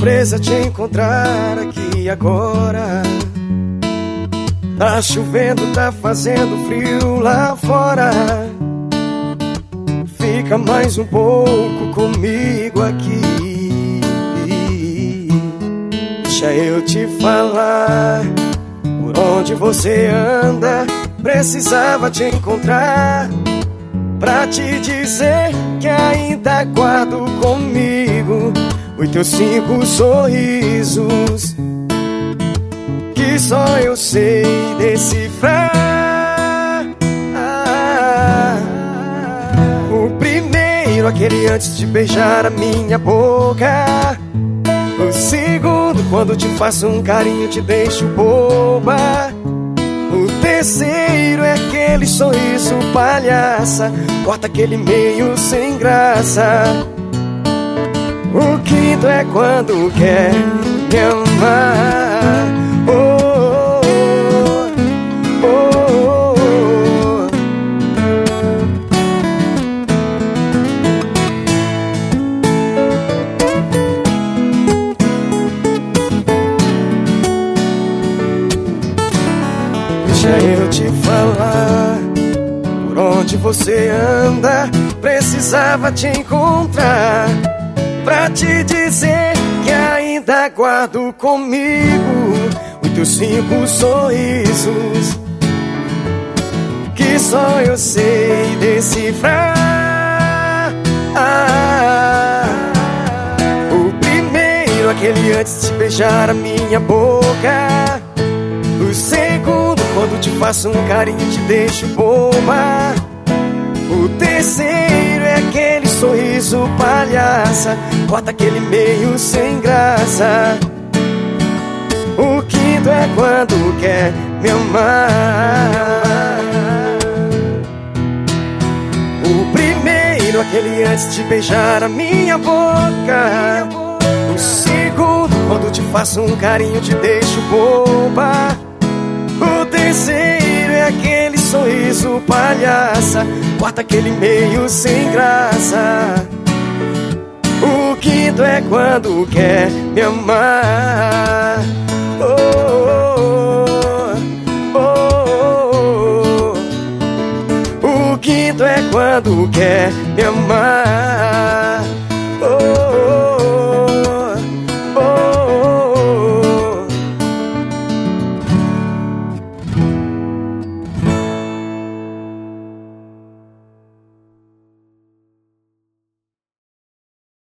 surpresa te encontrar aqui agora. Tá chovendo, tá fazendo frio lá fora. Fica mais um pouco comigo aqui. Deixa eu te falar por onde você anda. Precisava te encontrar pra te dizer que ainda guardo comigo os teus 5 sorrisos que só eu sei decifrar. O primeiro, aquele antes de beijar a minha boca. O segundo, quando te faço um carinho, te deixo boba. O terceiro é aquele sorriso palhaça, corta aquele meio sem graça. O quinto é quando quer me amar. Oh, oh, oh, oh. Deixa eu te falar por onde você anda. Precisava te encontrar pra te dizer que ainda guardo comigo os teus 5 sorrisos que só eu sei decifrar. O primeiro, aquele antes de beijar a minha boca. O segundo, quando te faço um carinho, te deixo boba. O terceiro é aquele sorriso palhaça, corta aquele meio sem graça. O quinto é quando quer me amar. O primeiro, aquele antes de beijar a minha boca. O segundo, quando te faço um carinho, te deixo boba. O terceiro é aquele sorriso palhaça, corta aquele meio sem graça. O quinto é quando quer me amar. Oh, oh, oh, oh. O quinto é quando quer me amar.